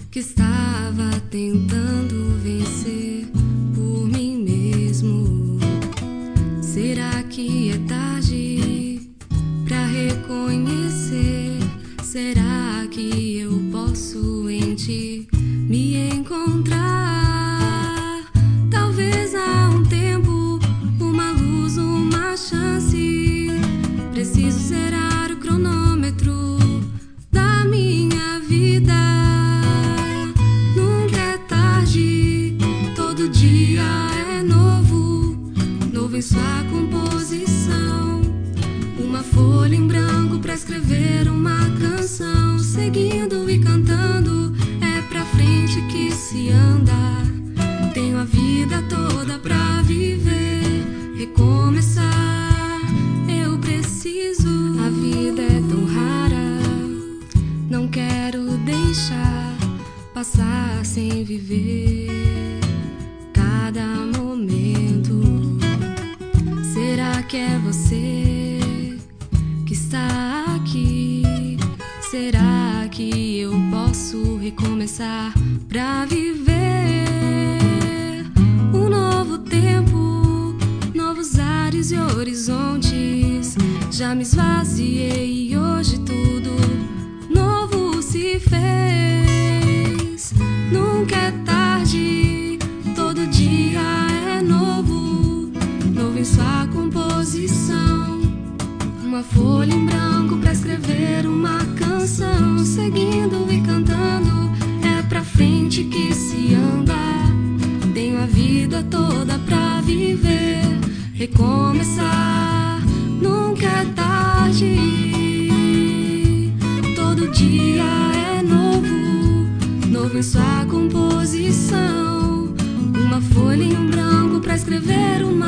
que estava tentando vencer por mim mesmo. Será que é tarde pra reconhecer? Será que eu posso em ti me encontrar? Talvez há um tempo, uma luz, uma chance. Preciso zerar o cronômetro da minha vida. Nunca é tarde, todo dia é novo, novo em sua composição. Uma folha em branco pra escrever uma canção. Seguindo e cantando, é pra frente que se anda. Tenho a vida toda pra viver, recomeçar. Eu preciso. A vida é tão rara, não quero deixar passar sem viver cada momento. Será que é você que está aqui? Será que eu posso recomeçar pra viver um novo tempo, novos ares e horizontes? Já me esvaziei e hoje tudo novo se fez. Nunca é tarde, todo dia é novo, novo em sua composição. Uma folha em branco pra escrever uma canção. Seguindo e cantando, é pra frente que se anda. Tenho a vida toda pra viver, recomeçar. Nunca é tarde, todo dia é novo, novo em sua composição. Uma folha em branco pra escrever uma